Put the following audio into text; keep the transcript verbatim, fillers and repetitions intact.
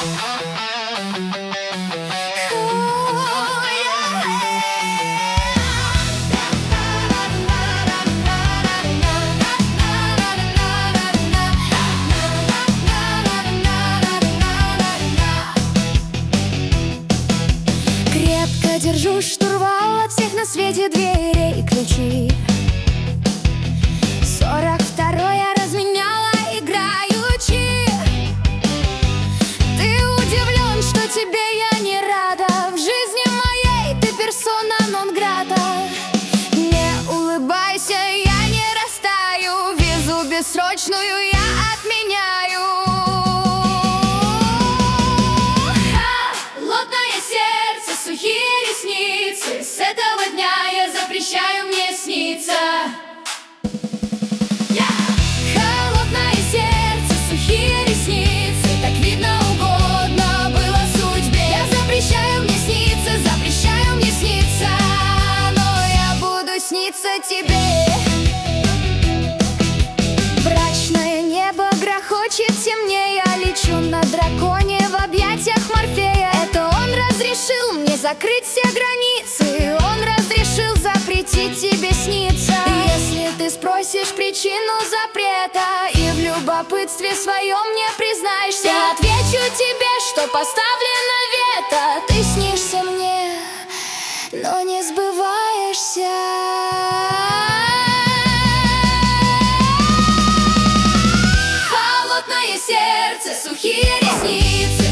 Держу штурвал, от всех на свете дверей и ключи. Сорок второй я разменяла играючи. Ты удивлен, что тебе я не рада. В жизни моей ты персона нон-грата. Не улыбайся, я не растаю. Визу бессрочную я отменяю. Сухие ресницы, с этого дня я запрещаю мне сниться. yeah! Холодное сердце, сухие ресницы, так видно угодно было судьбе. Я запрещаю мне сниться, запрещаю мне сниться, но я буду сниться тебе. Брачное небо грохочет темнее, я лечу на драконе в объятиях Морфея. Это он разрешил мне закрыть все границы, он разрешил запретить тебе сниться. Если ты спросишь причину запрета и в любопытстве своем мне признаешься, я отвечу тебе, что поставлено вето. Ты снишься мне, но не сбываешься. Холодное сердце, сухие ресницы,